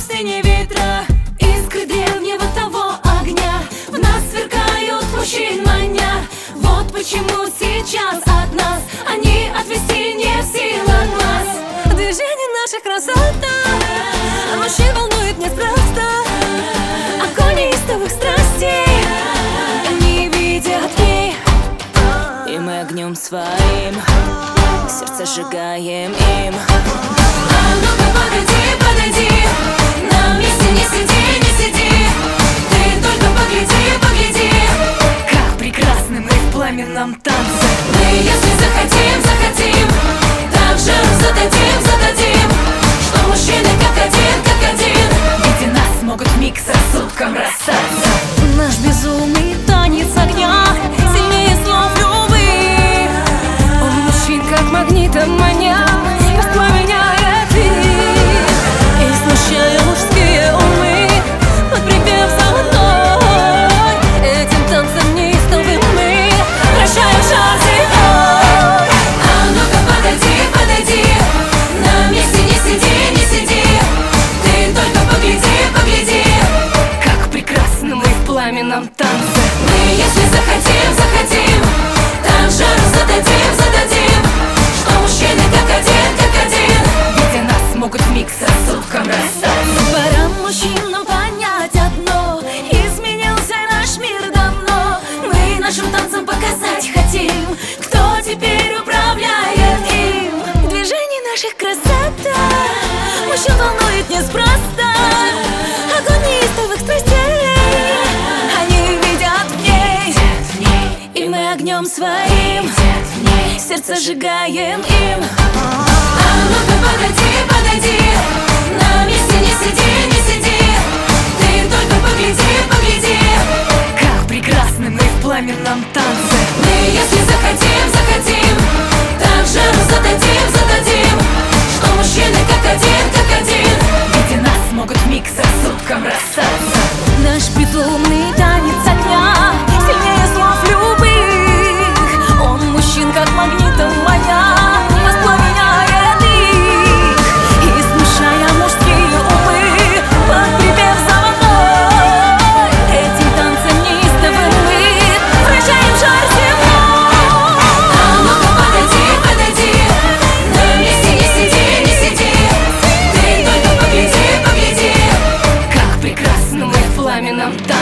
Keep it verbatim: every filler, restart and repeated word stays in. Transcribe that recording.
пустыне ветра, искры древнего того огня в нас сверкают, мужчин маня. Вот почему сейчас от нас они отвести не в силах глаз. Движение наших красота, мужчин волнует неспроста. Огонь неистовых страстей не видят ей, и мы огнем своим сердце сжигаем им. А ну-ка подойди, подойди, на месте не сиди, не сиди. Ты только погляди, погляди, как прекрасны мы в пламенном танце. Мы, если захотим, захотим, так же зададим, зададим, что мужчины как один, как один, видя нас, могут вмиг с рассудком расстаться. Наш безумный танец огня сильнее слов любых. Он мужчин как магнитом маня, воспламеняет их, и смущая мужские умы под припев золотой. Этим танцем неистовым мы прощаем жар зимой. А ну-ка подойди, подойди, на месте не сиди, не сиди. Ты только погляди, погляди, как прекрасны мы в пламенном танце. Мы, если захотим, захотим, так же зададим, зададим, что мужчины как один, как один, видя нас, могут вмиг с рассудком расстаться. Пора мужчинам понять одно: изменился наш мир давно. Мы нашим танцем показать хотим, кто теперь управляет им. Движение наших красота мужчин волнует неспроста. Огонь неистовых страстей они видят в ней, и мы огнем своим сердце сжигаем им. А ну-ка подойди, подойди, на месте не сиди, не сиди. Ты только погляди, погляди, как прекрасны мы в пламенном танце. Мы, если захотим, захотим, так же зададим, зададим, что мужчины как один, как один, видя нас, могут вмиг с рассудком расстаться. Наш безумный танец огня сильнее слов любых. Он мужчин как магнитом маня, воспламеняет их, и смущая мужские умы под припев золотой. Этим танцем неистовым мы вращаем жар зимой. А ну-ка подойди, подойди, на месте не сиди, не сиди. Ты только погляди, погляди, как прекрасны мы в пламенном танце.